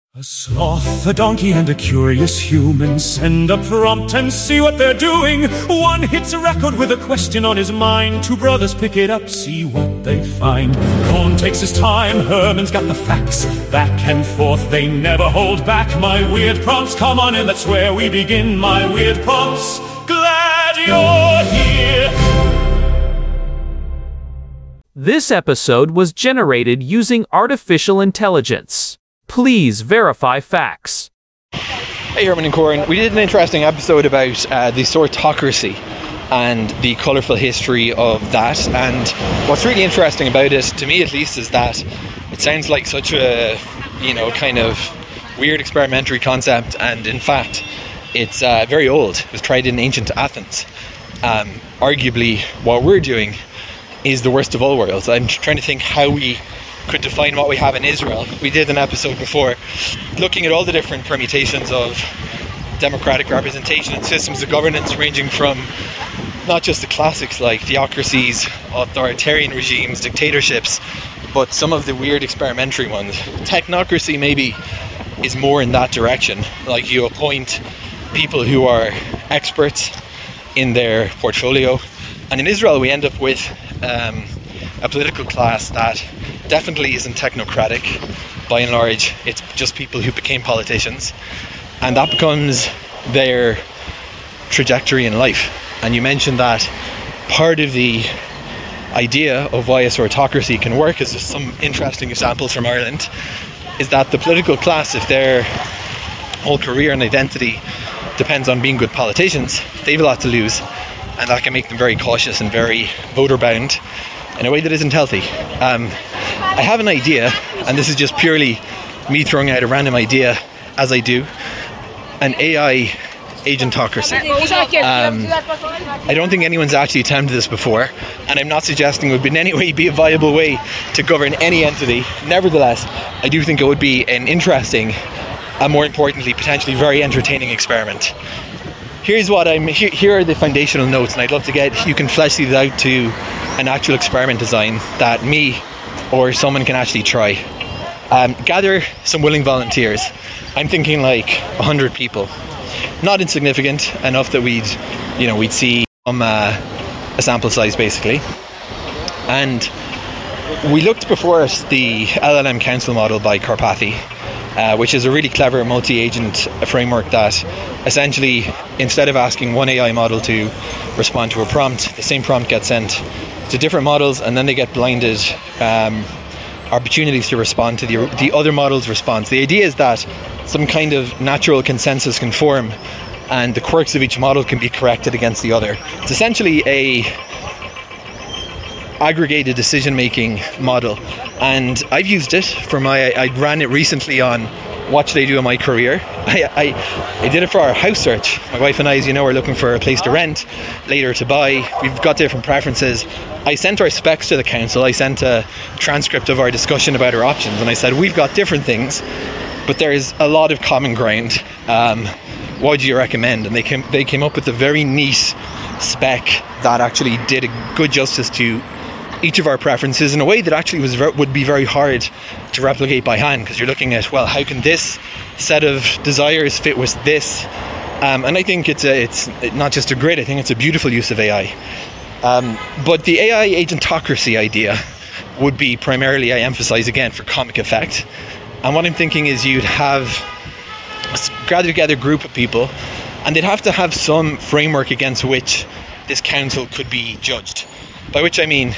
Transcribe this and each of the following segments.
A sloth, a donkey, and a curious human send a prompt and see what they're doing. One hits a record with a question on his mind. Two brothers pick it up, see what they find. Cohn takes his time, Herman's got the facts. Back and forth, they never hold back. My weird prompts, come on in, that's where we begin. My weird prompts, glad you're here. This episode was generated using artificial intelligence. Please verify facts. Hey, Herman and Corin. We did an interesting episode about the Sortocracy and the colourful history of that. And what's really interesting about it, to me at least, is that it sounds like such a, kind of weird experimentary concept. And in fact, it's very old. It was tried in ancient Athens. Arguably, what we're doing is the worst of all worlds. I'm trying to think how we could define what we have in Israel. We did an episode before looking at all the different permutations of democratic representation and systems of governance, ranging from not just the classics like theocracies, authoritarian regimes, dictatorships, but some of the weird experimentary ones. Technocracy maybe is more in that direction, like you appoint people who are experts in their portfolio. And in Israel we end up with a political class that definitely isn't technocratic. By and large, it's just people who became politicians, and that becomes their trajectory in life. And you mentioned that part of the idea of why a sortocracy can work, is some interesting examples from Ireland, is that the political class, if their whole career and identity depends on being good politicians, they have a lot to lose, and that can make them very cautious and very voter bound in a way that isn't healthy. I have an idea, and this is just purely me throwing out a random idea, as I do, an AI agentocracy. I don't think anyone's actually attempted this before, and I'm not suggesting it would in any way be a viable way to govern any entity. Nevertheless, I do think it would be an interesting, and more importantly, potentially very entertaining experiment. Here are the foundational notes, and I'd love to you can flesh these out to an actual experiment design that me or someone can actually try. Gather some willing volunteers. I'm thinking like 100 people. Not insignificant, enough that we'd see a sample size basically. And we looked before us the LLM Council model by Karpathy, which is a really clever multi-agent framework that essentially, instead of asking one AI model to respond to a prompt, the same prompt gets sent to different models, and then they get blinded opportunities to respond to the other model's response. The idea is that some kind of natural consensus can form, and the quirks of each model can be corrected against the other. It's essentially a aggregated decision-making model, and I've used it I ran it recently on what should I do in my career. I did it for our house search. My wife and I, as you know, are looking for a place to rent, later to buy. We've got different preferences. I sent our specs to the council. I sent a transcript of our discussion about our options, and I said, we've got different things, but there's a lot of common ground. What do you recommend? And they came up with a very neat spec that actually did a good justice to each of our preferences in a way that actually would be very hard to replicate by hand, because you're looking at, well, how can this set of desires fit with this? And I think it's not just a great, I think it's a beautiful use of AI. But the AI agentocracy idea would be primarily, I emphasize again, for comic effect. And what I'm thinking is you'd have a gathered together group of people, and they'd have to have some framework against which this council could be judged. By which I mean,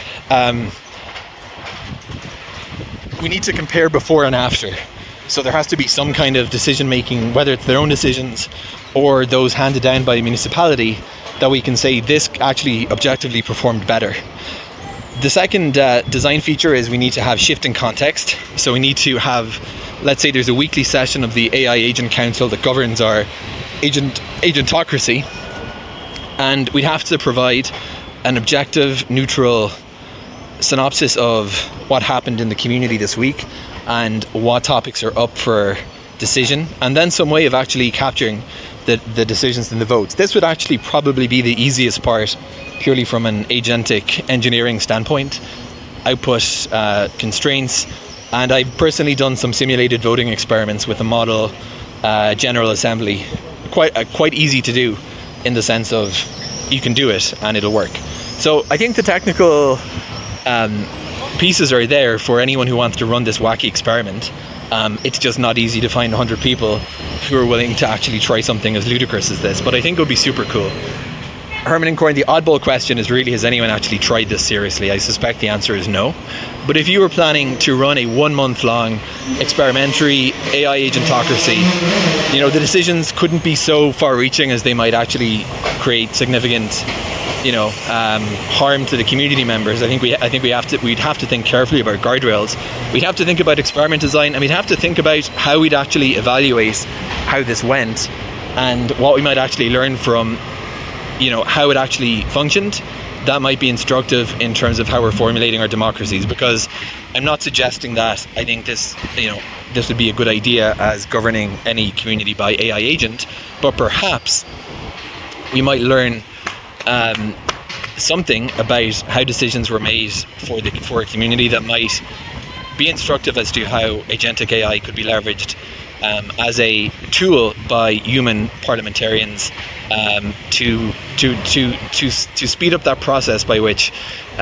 we need to compare before and after. So there has to be some kind of decision making, whether it's their own decisions or those handed down by a municipality, that we can say this actually objectively performed better. The second design feature is we need to have shift in context. So we need to have, let's say there's a weekly session of the AI Agent Council that governs our agentocracy, and we'd have to provide an objective, neutral synopsis of what happened in the community this week and what topics are up for decision, and then some way of actually capturing the decisions and the votes. This would actually probably be the easiest part, purely from an agentic engineering standpoint. Output constraints, And I've personally done some simulated voting experiments with a model General Assembly. Quite easy to do, in the sense of you can do it and it'll work. So I think the technical pieces are there for anyone who wants to run this wacky experiment. It's just not easy to find 100 people who are willing to actually try something as ludicrous as this, but I think it would be super cool. Herman and Corin, the oddball question is really, has anyone actually tried this seriously? I suspect the answer is no. But if you were planning to run a 1 month long experimentary AI agentocracy, the decisions couldn't be so far reaching as they might actually create significant harm to the community members. We'd have to think carefully about guardrails. We'd have to think about experiment design, and we'd have to think about how we'd actually evaluate how this went and what we might actually learn from how it actually functioned. That might be instructive in terms of how we're formulating our democracies, because I'm not suggesting that I think this would be a good idea as governing any community by AI agent, but perhaps we might learn something about how decisions were made for a community that might be instructive as to how agentic AI could be leveraged as a tool by human parliamentarians to speed up that process by which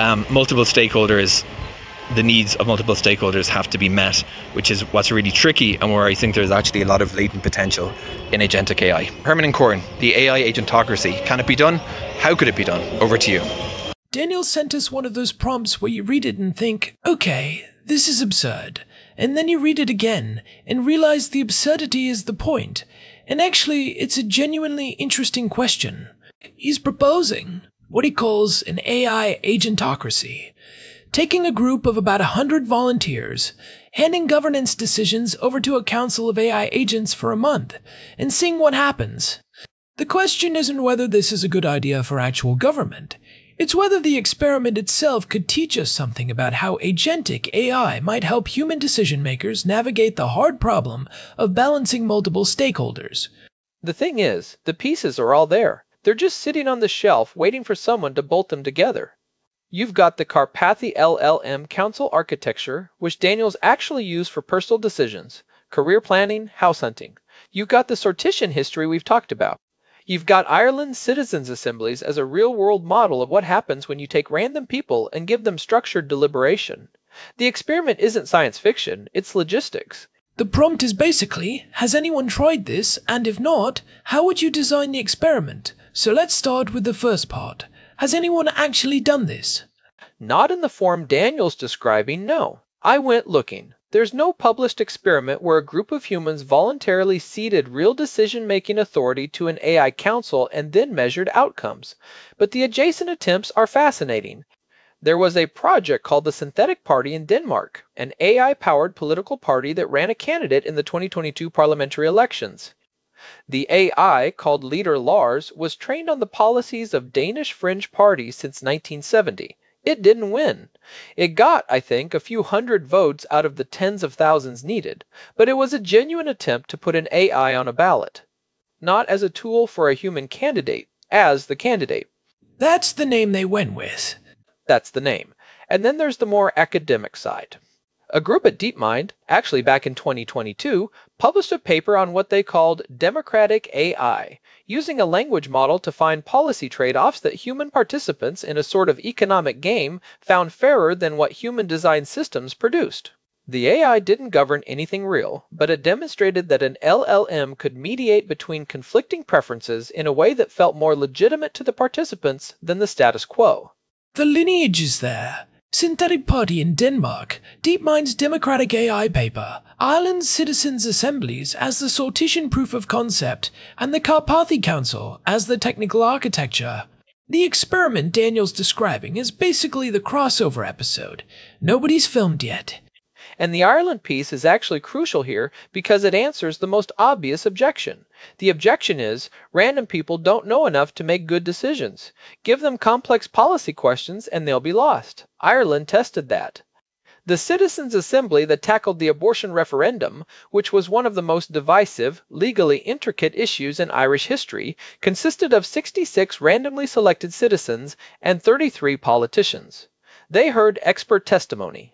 the needs of multiple stakeholders have to be met, which is what's really tricky and where I think there's actually a lot of latent potential in agentic AI. Herman and Corin, the AI agentocracy, can it be done? How could it be done? Over to you. Daniel sent us one of those prompts where you read it and think, okay, this is absurd. And then you read it again and realize the absurdity is the point. And actually, it's a genuinely interesting question. He's proposing what he calls an AI agentocracy, taking a group of about 100 volunteers, handing governance decisions over to a council of AI agents for a month, and seeing what happens. The question isn't whether this is a good idea for actual government. It's whether the experiment itself could teach us something about how agentic AI might help human decision makers navigate the hard problem of balancing multiple stakeholders. The thing is, the pieces are all there. They're just sitting on the shelf waiting for someone to bolt them together. You've got the Karpathy LLM Council architecture, which Daniel's actually used for personal decisions, career planning, house hunting. You've got the sortition history we've talked about. You've got Ireland's citizens' assemblies as a real-world model of what happens when you take random people and give them structured deliberation. The experiment isn't science fiction, it's logistics. The prompt is basically, has anyone tried this, and if not, how would you design the experiment? So let's start with the first part. Has anyone actually done this? Not in the form Daniel's describing, no. I went looking. There's no published experiment where a group of humans voluntarily ceded real decision-making authority to an AI council and then measured outcomes. But the adjacent attempts are fascinating. There was a project called the Synthetic Party in Denmark, an AI-powered political party that ran a candidate in the 2022 parliamentary elections. The AI, called Leader Lars, was trained on the policies of Danish fringe parties since 1970. It didn't win. It got, I think, a few hundred votes out of the tens of thousands needed, but it was a genuine attempt to put an AI on a ballot. Not as a tool for a human candidate, as the candidate. That's the name they went with. That's the name. And then there's the more academic side. A group at DeepMind, actually back in 2022, published a paper on what they called democratic AI, using a language model to find policy trade-offs that human participants in a sort of economic game found fairer than what human-designed systems produced. The AI didn't govern anything real, but it demonstrated that an LLM could mediate between conflicting preferences in a way that felt more legitimate to the participants than the status quo. The lineage is there. Synthetic Party in Denmark, DeepMind's democratic AI paper, Ireland's citizens' assemblies as the sortition proof of concept, and the Karpathy Council as the technical architecture. The experiment Daniel's describing is basically the crossover episode. Nobody's filmed yet. And the Ireland piece is actually crucial here because it answers the most obvious objection. The objection is, random people don't know enough to make good decisions. Give them complex policy questions and they'll be lost. Ireland tested that. The Citizens' Assembly that tackled the abortion referendum, which was one of the most divisive, legally intricate issues in Irish history, consisted of 66 randomly selected citizens and 33 politicians. They heard expert testimony.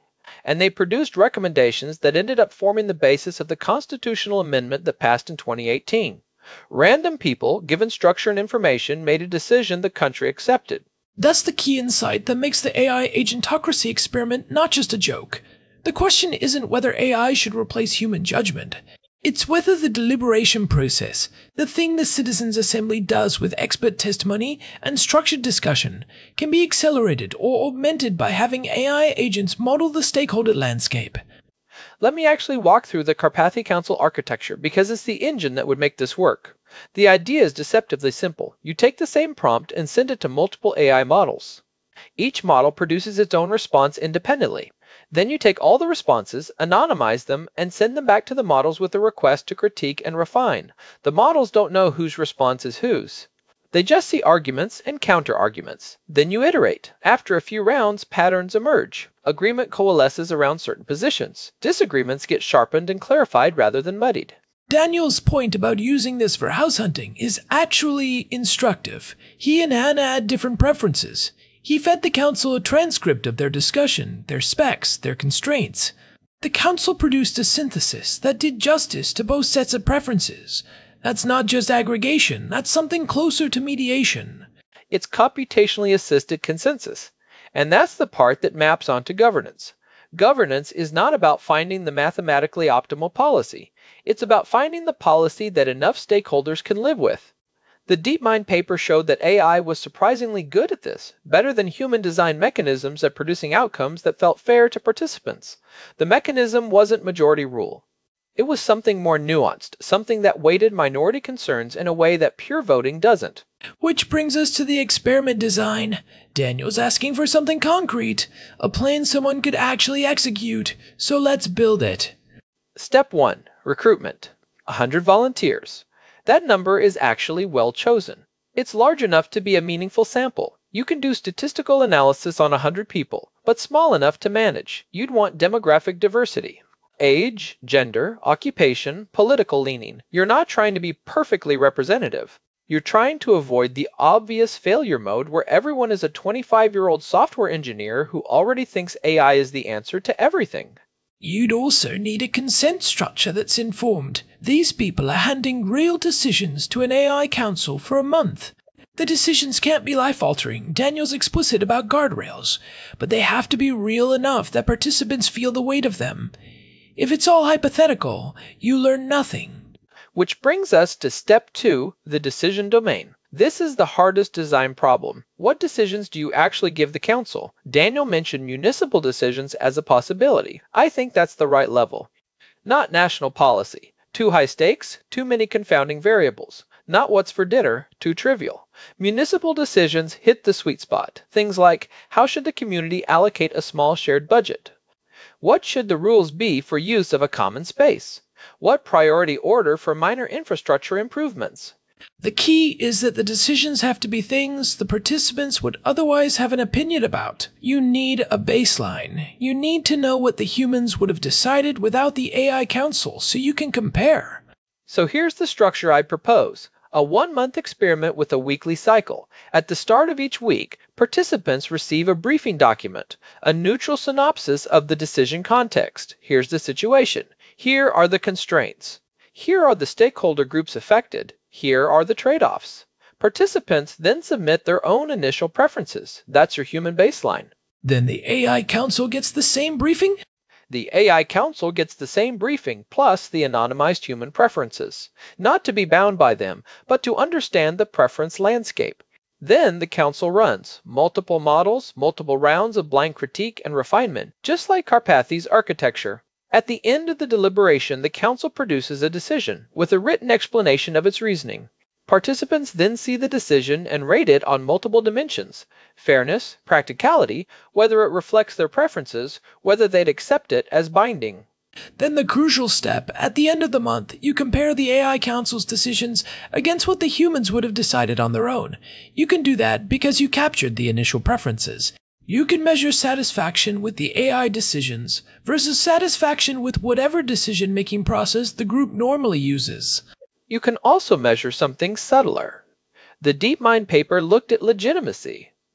and they produced recommendations that ended up forming the basis of the constitutional amendment that passed in 2018. Random people, given structure and information, made a decision the country accepted. That's the key insight that makes the AI agentocracy experiment not just a joke. The question isn't whether AI should replace human judgment. It's whether the deliberation process, the thing the Citizens Assembly does with expert testimony and structured discussion, can be accelerated or augmented by having AI agents model the stakeholder landscape. Let me actually walk through the Carpathy Council architecture because it's the engine that would make this work. The idea is deceptively simple. You take the same prompt and send it to multiple AI models. Each model produces its own response independently. Then you take all the responses, anonymize them, and send them back to the models with a request to critique and refine. The models don't know whose response is whose. They just see arguments and counter-arguments. Then you iterate. After a few rounds, patterns emerge. Agreement coalesces around certain positions. Disagreements get sharpened and clarified rather than muddied. Daniel's point about using this for house hunting is actually instructive. He and Hannah had different preferences. He fed the council a transcript of their discussion, their specs, their constraints. The council produced a synthesis that did justice to both sets of preferences. That's not just aggregation, that's something closer to mediation. It's computationally assisted consensus. And that's the part that maps onto governance. Governance is not about finding the mathematically optimal policy. It's about finding the policy that enough stakeholders can live with. The DeepMind paper showed that AI was surprisingly good at this, better than human-designed mechanisms at producing outcomes that felt fair to participants. The mechanism wasn't majority rule. It was something more nuanced, something that weighted minority concerns in a way that pure voting doesn't. Which brings us to the experiment design. Daniel's asking for something concrete, a plan someone could actually execute, so let's build it. Step 1. Recruitment. 100 volunteers. That number is actually well chosen. It's large enough to be a meaningful sample. You can do statistical analysis on 100 people, but small enough to manage. You'd want demographic diversity. Age, gender, occupation, political leaning. You're not trying to be perfectly representative. You're trying to avoid the obvious failure mode where everyone is a 25-year-old software engineer who already thinks AI is the answer to everything. You'd also need a consent structure that's informed. These people are handing real decisions to an AI council for a month. The decisions can't be life-altering. Daniel's explicit about guardrails, but they have to be real enough that participants feel the weight of them. If it's all hypothetical, you learn nothing. Which brings us to step 2, the decision domain. This is the hardest design problem. What decisions do you actually give the council? Daniel mentioned municipal decisions as a possibility. I think that's the right level. Not national policy. Too high stakes, too many confounding variables. Not what's for dinner, too trivial. Municipal decisions hit the sweet spot. Things like, how should the community allocate a small shared budget? What should the rules be for use of a common space? What priority order for minor infrastructure improvements? The key is that the decisions have to be things the participants would otherwise have an opinion about. You need a baseline. You need to know what the humans would have decided without the AI council so you can compare. So here's the structure I propose. A 1-month experiment with a weekly cycle. At the start of each week, participants receive a briefing document, a neutral synopsis of the decision context. Here's the situation. Here are the constraints. Here are the stakeholder groups affected. Here are the trade-offs. Participants then submit their own initial preferences. That's your human baseline. Then the AI council gets the same briefing? The AI council gets the same briefing plus the anonymized human preferences. Not to be bound by them, but to understand the preference landscape. Then the council runs multiple models, multiple rounds of blind critique and refinement, just like Carpathy's architecture. At the end of the deliberation, the council produces a decision with a written explanation of its reasoning. Participants then see the decision and rate it on multiple dimensions: fairness, practicality, whether it reflects their preferences, whether they'd accept it as binding. Then the crucial step, at the end of the month, you compare the AI council's decisions against what the humans would have decided on their own. You can do that because you captured the initial preferences. You can measure satisfaction with the AI decisions versus satisfaction with whatever decision-making process the group normally uses. You can also measure something subtler. The DeepMind paper looked at legitimacy.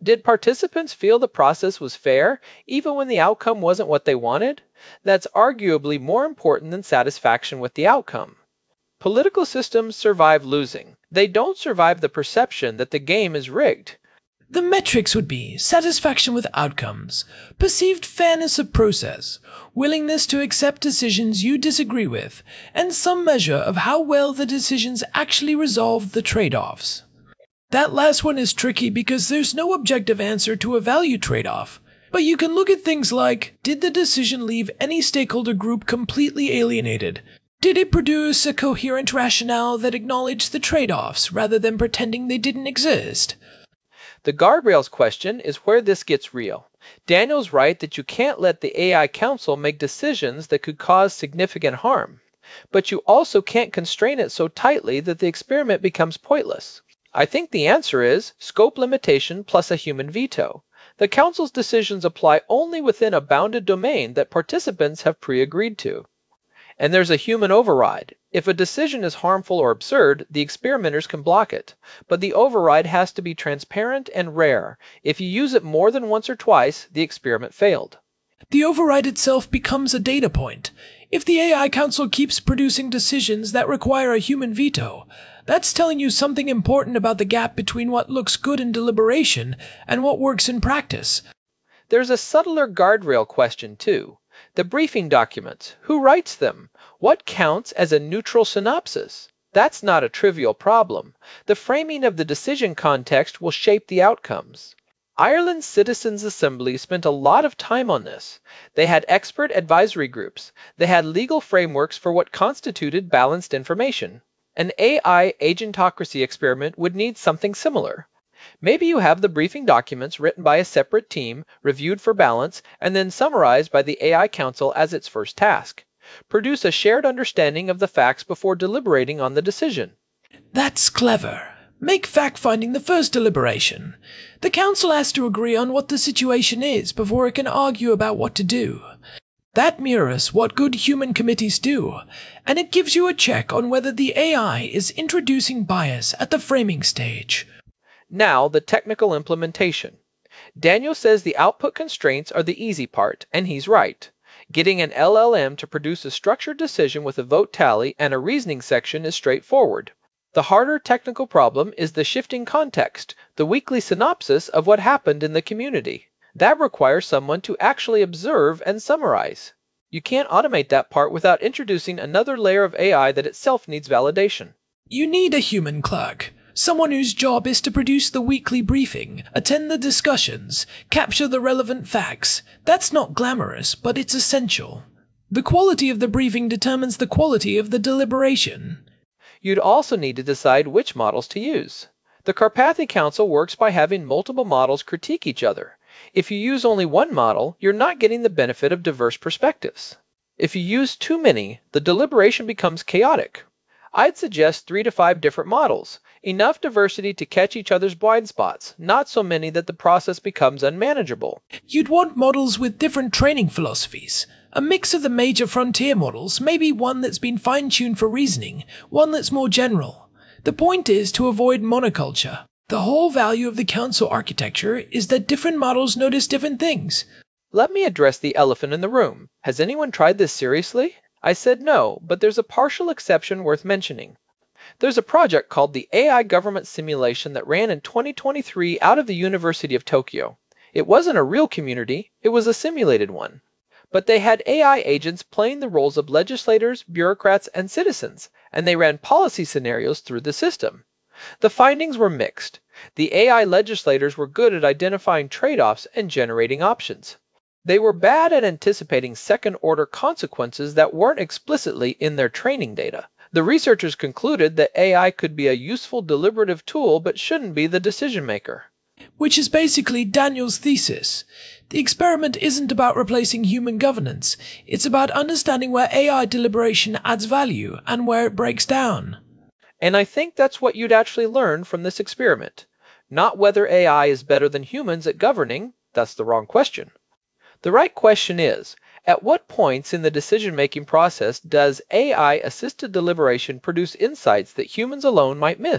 Did participants feel the process was fair, even when the outcome wasn't what they wanted? That's arguably more important than satisfaction with the outcome. Political systems survive losing. They don't survive the perception that the game is rigged. The metrics would be satisfaction with outcomes, perceived fairness of process, willingness to accept decisions you disagree with, and some measure of how well the decisions actually resolve the trade-offs. That last one is tricky because there's no objective answer to a value trade-off, but you can look at things like, did the decision leave any stakeholder group completely alienated? Did it produce a coherent rationale that acknowledged the trade-offs rather than pretending they didn't exist? The guardrails question is where this gets real. Daniel's right that you can't let the AI Council make decisions that could cause significant harm, but you also can't constrain it so tightly that the experiment becomes pointless. I think the answer is scope limitation plus a human veto. The Council's decisions apply only within a bounded domain that participants have pre-agreed to. And there's a human override. If a decision is harmful or absurd, the experimenters can block it. But the override has to be transparent and rare. If you use it more than once or twice, the experiment failed. The override itself becomes a data point. If the AI Council keeps producing decisions that require a human veto, that's telling you something important about the gap between what looks good in deliberation and what works in practice. There's a subtler guardrail question, too. The briefing documents. Who writes them? What counts as a neutral synopsis? That's not a trivial problem. The framing of the decision context will shape the outcomes. Ireland's Citizens' Assembly spent a lot of time on this. They had expert advisory groups. They had legal frameworks for what constituted balanced information. An AI agentocracy experiment would need something similar. Maybe you have the briefing documents written by a separate team, reviewed for balance, and then summarized by the AI Council as its first task. Produce a shared understanding of the facts before deliberating on the decision. That's clever. Make fact-finding the first deliberation. The Council has to agree on what the situation is before it can argue about what to do. That mirrors what good human committees do, and it gives you a check on whether the AI is introducing bias at the framing stage. Now, the technical implementation. Daniel says the output constraints are the easy part, and he's right. Getting an LLM to produce a structured decision with a vote tally and a reasoning section is straightforward. The harder technical problem is the shifting context, the weekly synopsis of what happened in the community. That requires someone to actually observe and summarize. You can't automate that part without introducing another layer of AI that itself needs validation. You need a human clerk. Someone whose job is to produce the weekly briefing, attend the discussions, capture the relevant facts. That's not glamorous, but it's essential. The quality of the briefing determines the quality of the deliberation. You'd also need to decide which models to use. The Carpathy Council works by having multiple models critique each other. If you use only one model, you're not getting the benefit of diverse perspectives. If you use too many, the deliberation becomes chaotic. I'd suggest 3 to 5 different models. Enough diversity to catch each other's blind spots, not so many that the process becomes unmanageable. You'd want models with different training philosophies. A mix of the major frontier models, maybe one that's been fine-tuned for reasoning, one that's more general. The point is to avoid monoculture. The whole value of the council architecture is that different models notice different things. Let me address the elephant in the room. Has anyone tried this seriously? I said no, but there's a partial exception worth mentioning. There's a project called the AI Government Simulation that ran in 2023 out of the University of Tokyo. It wasn't a real community, it was a simulated one. But they had AI agents playing the roles of legislators, bureaucrats, and citizens, and they ran policy scenarios through the system. The findings were mixed. The AI legislators were good at identifying trade-offs and generating options. They were bad at anticipating second-order consequences that weren't explicitly in their training data. The researchers concluded that AI could be a useful deliberative tool but shouldn't be the decision maker. Which is basically Daniel's thesis. The experiment isn't about replacing human governance, it's about understanding where AI deliberation adds value and where it breaks down. And I think that's what you'd actually learn from this experiment. Not whether AI is better than humans at governing, that's the wrong question. The right question is, at what points in the decision-making process does AI-assisted deliberation produce insights that humans alone might miss?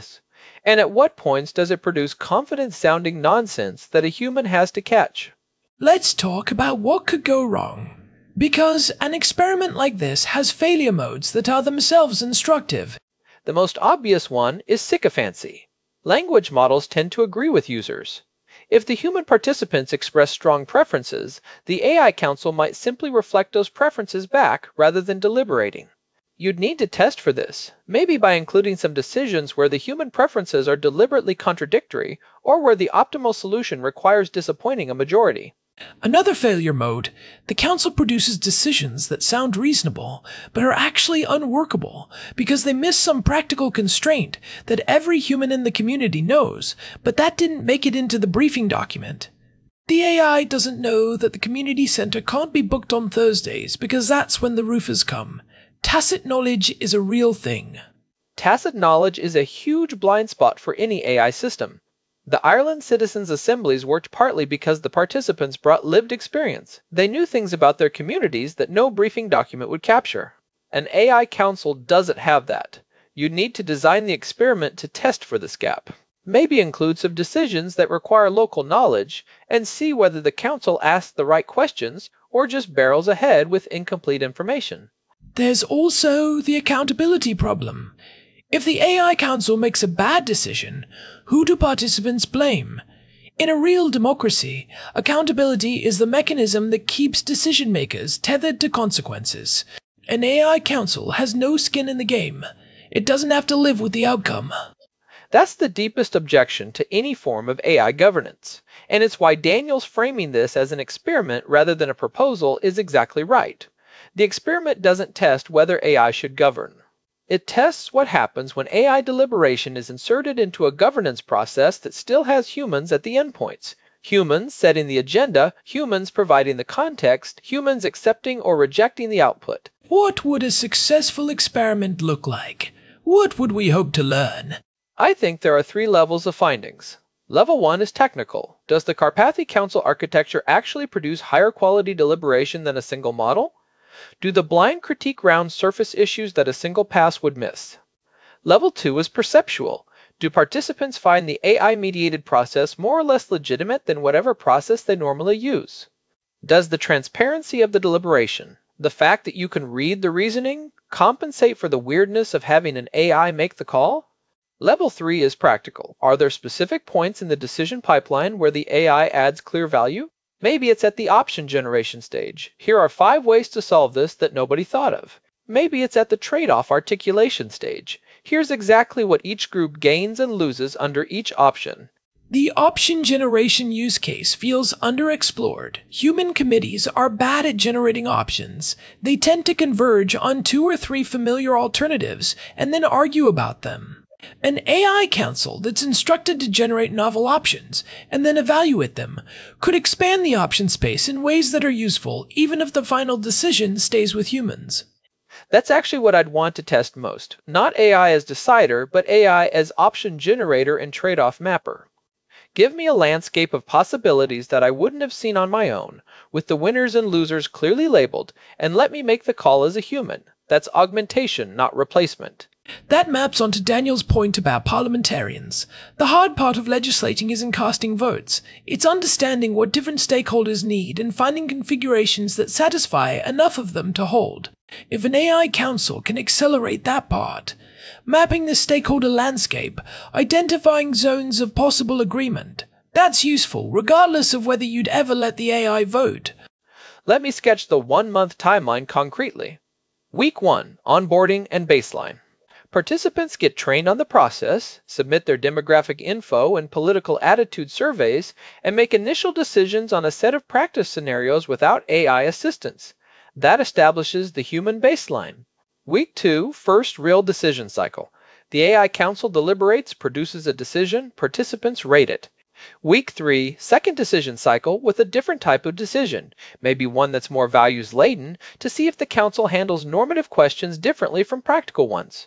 And at what points does it produce confident-sounding nonsense that a human has to catch? Let's talk about what could go wrong. Because an experiment like this has failure modes that are themselves instructive. The most obvious one is sycophancy. Language models tend to agree with users. If the human participants express strong preferences, the AI council might simply reflect those preferences back rather than deliberating. You'd need to test for this, maybe by including some decisions where the human preferences are deliberately contradictory or where the optimal solution requires disappointing a majority. Another failure mode, the council produces decisions that sound reasonable, but are actually unworkable because they miss some practical constraint that every human in the community knows, but that didn't make it into the briefing document. The AI doesn't know that the community center can't be booked on Thursdays because that's when the roofers come. Tacit knowledge is a real thing. Tacit knowledge is a huge blind spot for any AI system. The Ireland Citizens' Assemblies worked partly because the participants brought lived experience. They knew things about their communities that no briefing document would capture. An AI council doesn't have that. You need to design the experiment to test for this gap. Maybe include some decisions that require local knowledge and see whether the council asks the right questions or just barrels ahead with incomplete information. There's also the accountability problem. If the AI council makes a bad decision, who do participants blame? In a real democracy, accountability is the mechanism that keeps decision makers tethered to consequences. An AI council has no skin in the game. It doesn't have to live with the outcome. That's the deepest objection to any form of AI governance, and it's why Daniel's framing this as an experiment rather than a proposal is exactly right. The experiment doesn't test whether AI should govern. It tests what happens when AI deliberation is inserted into a governance process that still has humans at the endpoints. Humans setting the agenda, humans providing the context, humans accepting or rejecting the output. What would a successful experiment look like? What would we hope to learn? I think there are 3 levels of findings. Level 1 is technical. Does the Karpathy Council architecture actually produce higher quality deliberation than a single model? Do the blind critique rounds surface issues that a single pass would miss? Level 2 is perceptual. Do participants find the AI-mediated process more or less legitimate than whatever process they normally use? Does the transparency of the deliberation, the fact that you can read the reasoning, compensate for the weirdness of having an AI make the call? Level 3 is practical. Are there specific points in the decision pipeline where the AI adds clear value? Maybe it's at the option generation stage. Here are 5 ways to solve this that nobody thought of. Maybe it's at the trade-off articulation stage. Here's exactly what each group gains and loses under each option. The option generation use case feels underexplored. Human committees are bad at generating options. They tend to converge on 2 or 3 familiar alternatives and then argue about them. An AI council that's instructed to generate novel options and then evaluate them could expand the option space in ways that are useful even if the final decision stays with humans. That's actually what I'd want to test most. Not AI as decider, but AI as option generator and trade-off mapper. Give me a landscape of possibilities that I wouldn't have seen on my own, with the winners and losers clearly labeled, and let me make the call as a human. That's augmentation, not replacement. That maps onto Daniel's point about parliamentarians. The hard part of legislating isn't casting votes. It's understanding what different stakeholders need and finding configurations that satisfy enough of them to hold. If an AI council can accelerate that part, mapping the stakeholder landscape, identifying zones of possible agreement, that's useful regardless of whether you'd ever let the AI vote. Let me sketch the 1-month timeline concretely. Week 1, onboarding and baseline. Participants get trained on the process, submit their demographic info and political attitude surveys, and make initial decisions on a set of practice scenarios without AI assistance. That establishes the human baseline. Week 2, first real decision cycle. The AI council deliberates, produces a decision, participants rate it. Week 3, second decision cycle with a different type of decision, maybe one that's more values-laden, to see if the council handles normative questions differently from practical ones.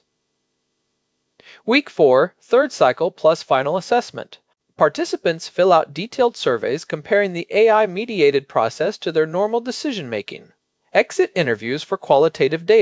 Week 4, third cycle plus final assessment. Participants fill out detailed surveys comparing the AI-mediated process to their normal decision-making. Exit interviews for qualitative data.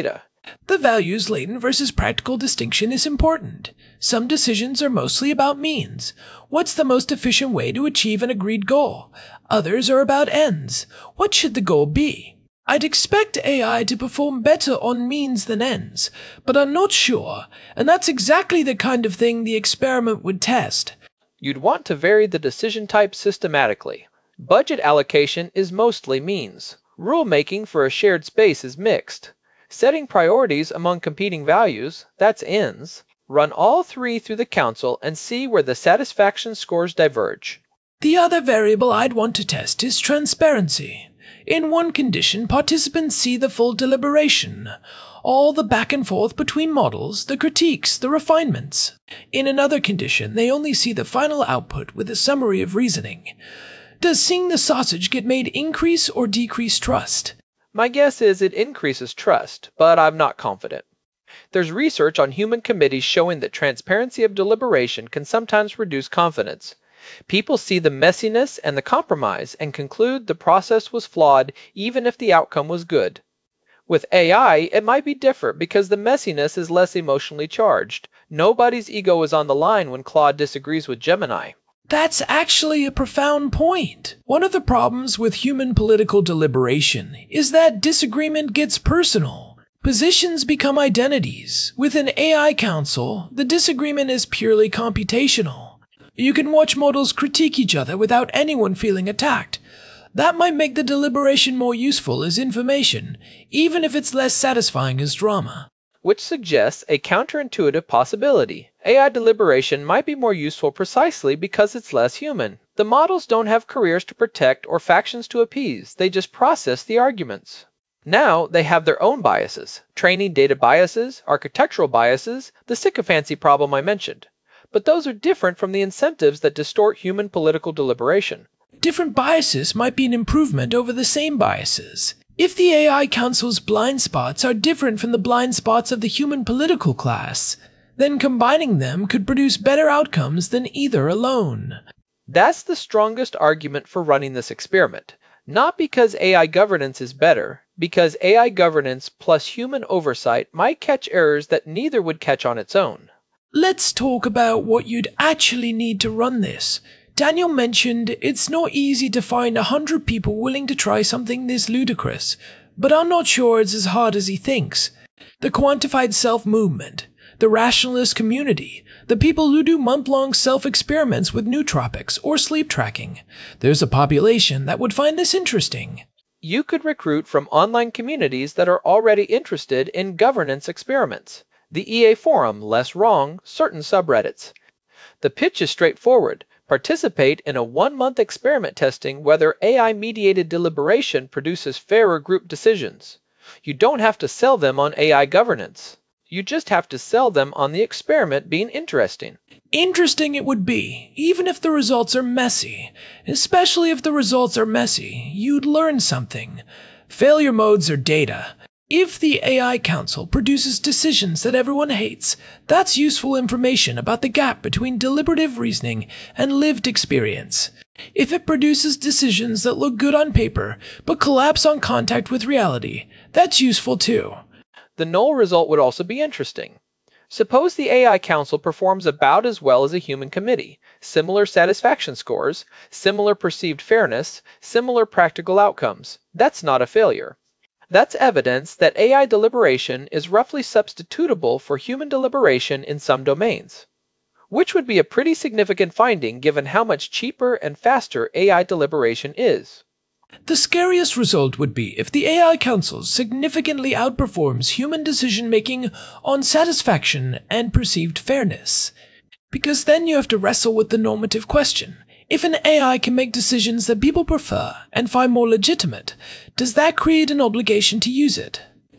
The values latent versus practical distinction is important. Some decisions are mostly about means. What's the most efficient way to achieve an agreed goal? Others are about ends. What should the goal be? I'd expect AI to perform better on means than ends, but I'm not sure, and that's exactly the kind of thing the experiment would test. You'd want to vary the decision type systematically. Budget allocation is mostly means. Rulemaking for a shared space is mixed. Setting priorities among competing values, that's ends. Run all three through the council and see where the satisfaction scores diverge. The other variable I'd want to test is transparency. In one condition, participants see the full deliberation, all the back and forth between models, the critiques, the refinements. In another condition, they only see the final output with a summary of reasoning. Does seeing the sausage get made increase or decrease trust? My guess is it increases trust, but I'm not confident. There's research on human committees showing that transparency of deliberation can sometimes reduce confidence. People see the messiness and the compromise and conclude the process was flawed even if the outcome was good. With AI, it might be different because the messiness is less emotionally charged. Nobody's ego is on the line when Claude disagrees with Gemini. That's actually a profound point. One of the problems with human political deliberation is that disagreement gets personal. Positions become identities. With an AI council, the disagreement is purely computational. You can watch models critique each other without anyone feeling attacked. That might make the deliberation more useful as information, even if it's less satisfying as drama. Which suggests a counterintuitive possibility. AI deliberation might be more useful precisely because it's less human. The models don't have careers to protect or factions to appease, they just process the arguments. Now they have their own biases, training data biases, architectural biases, the sycophancy problem I mentioned. But those are different from the incentives that distort human political deliberation. Different biases might be an improvement over the same biases. If the AI Council's blind spots are different from the blind spots of the human political class, then combining them could produce better outcomes than either alone. That's the strongest argument for running this experiment. Not because AI governance is better, because AI governance plus human oversight might catch errors that neither would catch on its own. Let's talk about what you'd actually need to run this. Daniel mentioned it's not easy to find 100 people willing to try something this ludicrous, but I'm not sure it's as hard as he thinks. The quantified self-movement, the rationalist community, the people who do month-long self-experiments with nootropics or sleep tracking. There's a population that would find this interesting. You could recruit from online communities that are already interested in governance experiments. The EA Forum, Less Wrong, certain subreddits. The pitch is straightforward. Participate in a 1-month experiment testing whether AI-mediated deliberation produces fairer group decisions. You don't have to sell them on AI governance. You just have to sell them on the experiment being interesting. Interesting it would be, even if the results are messy. Especially if the results are messy, you'd learn something. Failure modes are data. If the AI Council produces decisions that everyone hates, that's useful information about the gap between deliberative reasoning and lived experience. If it produces decisions that look good on paper, but collapse on contact with reality, that's useful too. The null result would also be interesting. Suppose the AI Council performs about as well as a human committee, similar satisfaction scores, similar perceived fairness, similar practical outcomes. That's not a failure. That's evidence that AI deliberation is roughly substitutable for human deliberation in some domains, which would be a pretty significant finding given how much cheaper and faster AI deliberation is. The scariest result would be if the AI Council significantly outperforms human decision-making on satisfaction and perceived fairness. Because then you have to wrestle with the normative question. If an AI can make decisions that people prefer and find more legitimate, does that create an obligation to use it?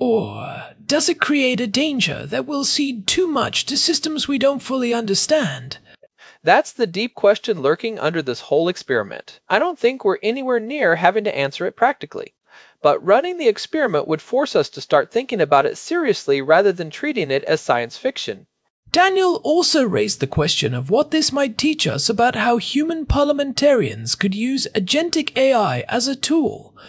Or does it create a danger that will cede too much to systems we don't fully understand? That's the deep question lurking under this whole experiment. I don't think we're anywhere near having to answer it practically. But running the experiment would force us to start thinking about it seriously rather than treating it as science fiction. Daniel also raised the question of what this might teach us about how human parliamentarians could use agentic AI as a tool.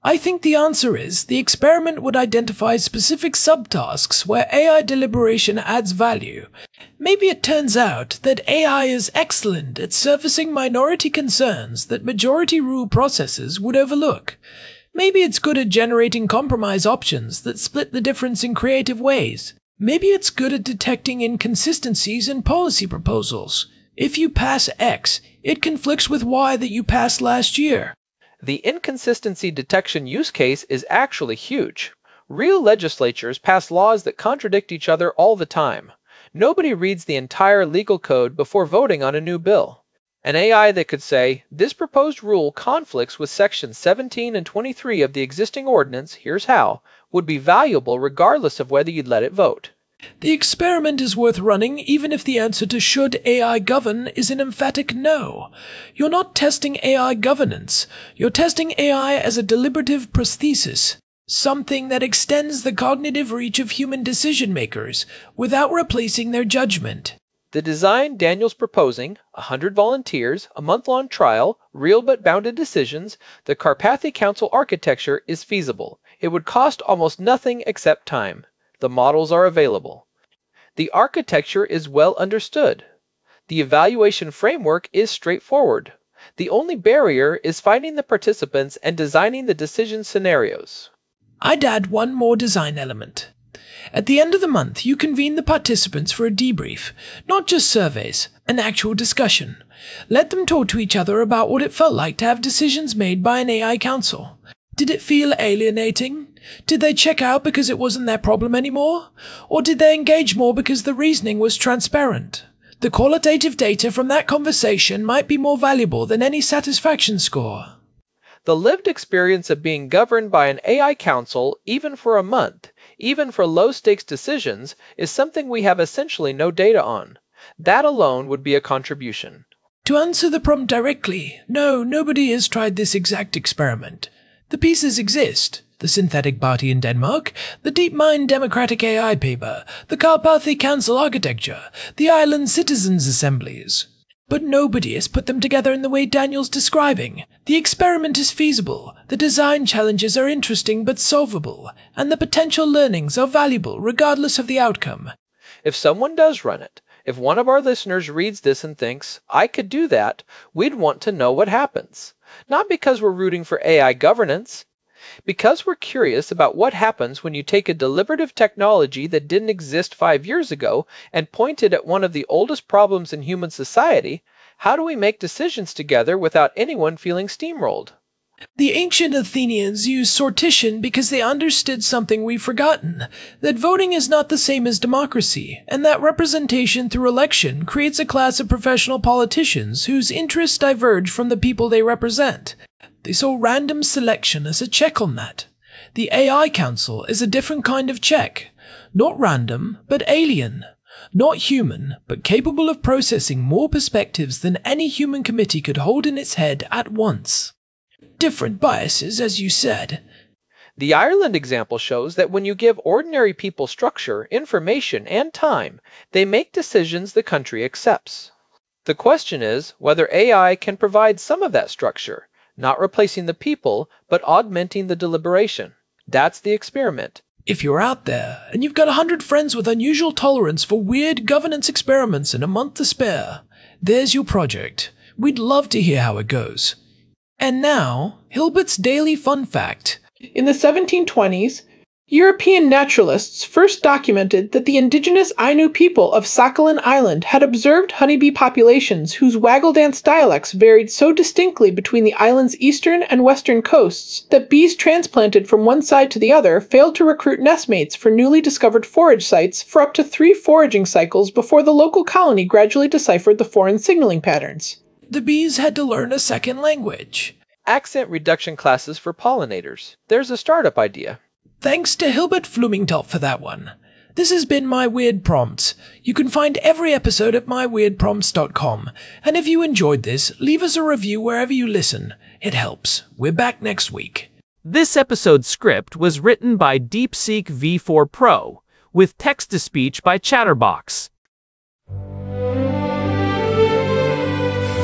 I think the answer is the experiment would identify specific subtasks where AI deliberation adds value. Maybe it turns out that AI is excellent at surfacing minority concerns that majority rule processes would overlook. Maybe it's good at generating compromise options that split the difference in creative ways. Maybe it's good at detecting inconsistencies in policy proposals. If you pass X, it conflicts with Y that you passed last year. The inconsistency detection use case is actually huge. Real legislatures pass laws that contradict each other all the time. Nobody reads the entire legal code before voting on a new bill. An AI that could say, this proposed rule conflicts with sections 17 and 23 of the existing ordinance, here's how, would be valuable regardless of whether you'd let it vote. The experiment is worth running even if the answer to should AI govern is an emphatic no. You're not testing AI governance. You're testing AI as a deliberative prosthesis, something that extends the cognitive reach of human decision-makers without replacing their judgment. The design Daniel's proposing, 100 volunteers, a month-long trial, real but bounded decisions, the Carpathy Council architecture is feasible. It would cost almost nothing except time. The models are available. The architecture is well understood. The evaluation framework is straightforward. The only barrier is finding the participants and designing the decision scenarios. I'd add one more design element. At the end of the month, you convene the participants for a debrief, not just surveys, an actual discussion. Let them talk to each other about what it felt like to have decisions made by an AI council. Did it feel alienating? Did they check out because it wasn't their problem anymore? Or did they engage more because the reasoning was transparent? The qualitative data from that conversation might be more valuable than any satisfaction score. The lived experience of being governed by an AI council, even for a month, even for low-stakes decisions, is something we have essentially no data on. That alone would be a contribution. To answer the prompt directly, no, nobody has tried this exact experiment. The pieces exist. The Synthetic Party in Denmark, the DeepMind Democratic AI paper, the Carpathy Council architecture, the Island Citizens Assemblies. But nobody has put them together in the way Daniel's describing. The experiment is feasible, the design challenges are interesting but solvable, and the potential learnings are valuable regardless of the outcome. If someone does run it, if one of our listeners reads this and thinks, I could do that, we'd want to know what happens. Not because we're rooting for AI governance, because we're curious about what happens when you take a deliberative technology that didn't exist 5 years ago and point it at one of the oldest problems in human society. How do we make decisions together without anyone feeling steamrolled? The ancient Athenians used sortition because they understood something we've forgotten, that voting is not the same as democracy, and that representation through election creates a class of professional politicians whose interests diverge from the people they represent. They saw random selection as a check on that. The AI Council is a different kind of check. Not random, but alien. Not human, but capable of processing more perspectives than any human committee could hold in its head at once. Different biases, as you said. The Ireland example shows that when you give ordinary people structure, information, and time, they make decisions the country accepts. The question is whether AI can provide some of that structure, not replacing the people, but augmenting the deliberation. That's the experiment. If you're out there, and you've got 100 friends with unusual tolerance for weird governance experiments and a month to spare, there's your project. We'd love to hear how it goes. And now, Hilbert's Daily Fun Fact. In the 1720s, European naturalists first documented that the indigenous Ainu people of Sakhalin Island had observed honeybee populations whose waggle dance dialects varied so distinctly between the island's eastern and western coasts that bees transplanted from one side to the other failed to recruit nestmates for newly discovered forage sites for up to 3 foraging cycles before the local colony gradually deciphered the foreign signaling patterns. The bees had to learn a second language. Accent reduction classes for pollinators. There's a startup idea. Thanks to Hilbert Flumenthal for that one. This has been My Weird Prompts. You can find every episode at myweirdprompts.com. And if you enjoyed this, leave us a review wherever you listen. It helps. We're back next week. This episode's script was written by DeepSeek V4 Pro, with text-to-speech by Chatterbox.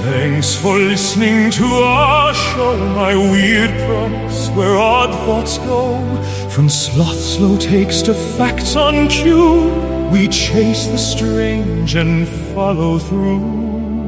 Thanks for listening to our show, my weird prompts, where odd thoughts go. From sloth's slow takes to facts on cue, we chase the strange and follow through.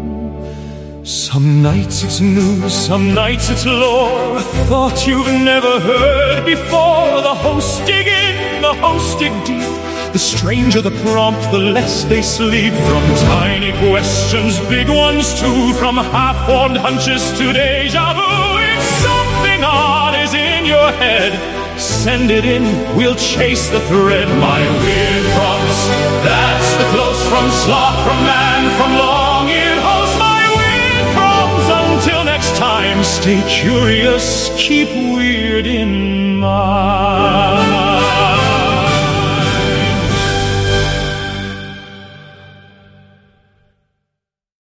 Some nights it's news, some nights it's lore, a thought you've never heard before. The hosts dig in, the hosts dig deep. The stranger the prompt, the less they sleep. From tiny questions, big ones too, from half-formed hunches to deja vu. If something odd is in your head, send it in, we'll chase the thread. My weird prompts, that's the close from sloth, from man, from long-eared host. My weird prompts, until next time, stay curious, keep weird in mind.